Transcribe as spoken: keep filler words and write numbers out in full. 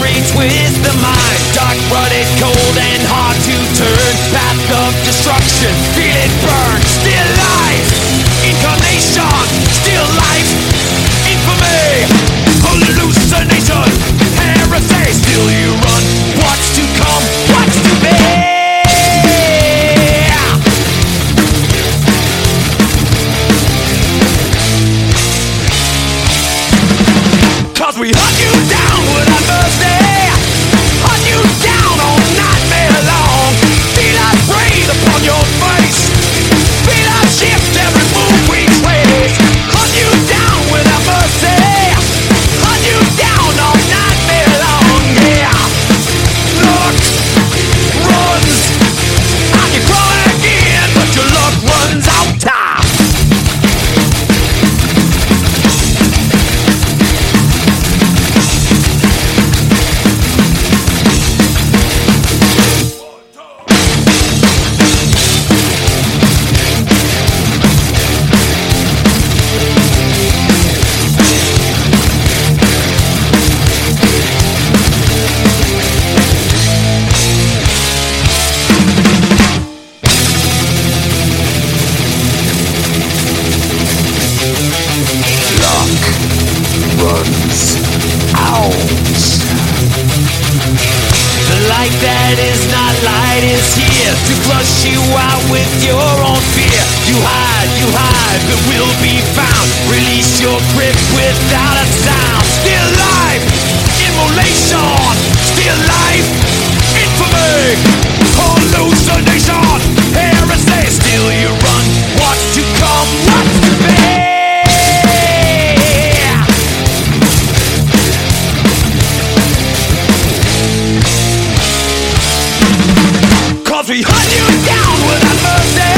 retwist the mind. Dark, rutted, cold, and hard to turn. Path of destruction, feel it burn. Still life, incarnation. Still life, infamy. Hallucination, heresy. Still you run, what's to come, what's to be. Cause we hunt you down without mercy. Hunt you down all nightmare long. Feel us breathe upon your face. Feel us shift every move we trace. Hunt you down without mercy. Hunt you down all nightmare long. Yeah. Luck runs. I can crawl again, but your luck runs out time. Runs out. The light that is not light is here to flush you out with your own fear. You hide, you hide, but will be found. Release your grip without a sound. Still life, immolation. Still life, infamy. Hallucination, heresy. Still you run, what's to come, what's to be. We hunt you down without mercy.